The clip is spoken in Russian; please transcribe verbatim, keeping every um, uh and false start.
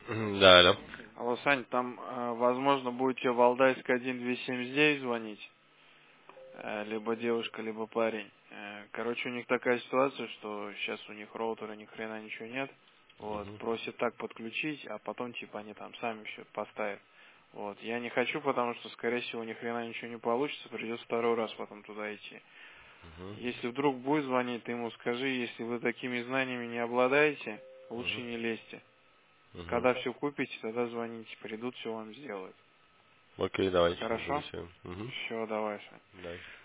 Мгм, да, да. Алло, Сань, там, э, возможно, будете Валдайск один две семьдесят девять звонить, э, либо девушка, либо парень. Э, Короче, у них такая ситуация, что сейчас у них роутера ни хрена ничего нет. Вот, Мгм, просят так подключить, а потом, типа, они там сами все поставят. Вот, я не хочу, потому что, скорее всего, ни хрена ничего не получится, придется второй раз потом туда идти. мгм, Если вдруг будет звонить, ты ему скажи, если вы такими знаниями не обладаете, лучше мгм, не лезьте. мгм. Когда все купите, тогда звоните, придут, все вам сделают. Окей, давайте, Хорошо? записываем. Мгм. Все, давай, Сань. Да.